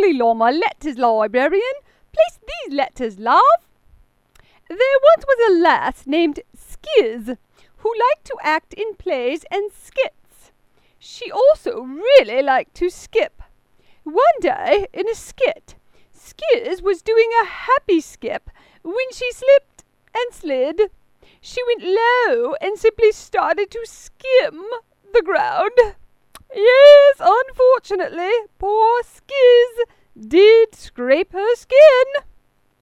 Dally Law, my letters, librarian. Place these letters, love. There once was a lass named Skiz, who liked to act in plays and skits. She also really liked to skip. One day, in a skit, Skiz was doing a happy skip when she slipped and slid. She went low and simply started to skim the ground. Yes, unfortunately, poor Skiz did scrape her skin.